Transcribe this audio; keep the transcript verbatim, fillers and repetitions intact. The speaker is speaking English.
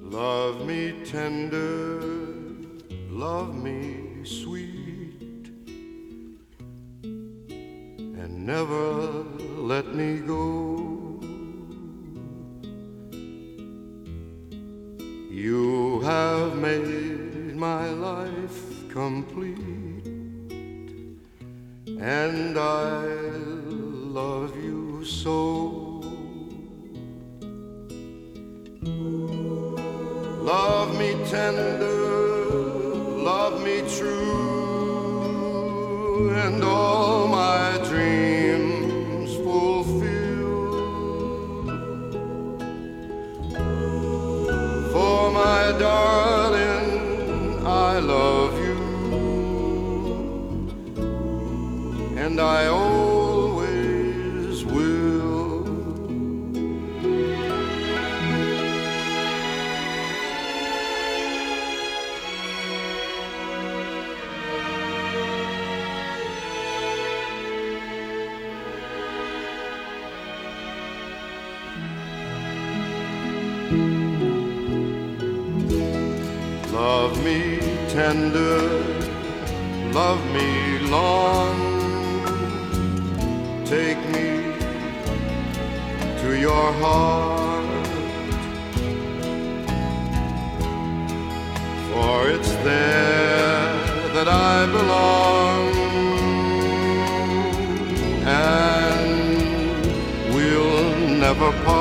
Love me tender, love me sweet, and never let me go. You have made my life complete, and I love you so. Love me tender, love me true, and all my dreams fulfill. For my darling, I love you, and I always will. Love me tender, love me long, take me to your heart, for it's there that I belong, and we'll never part.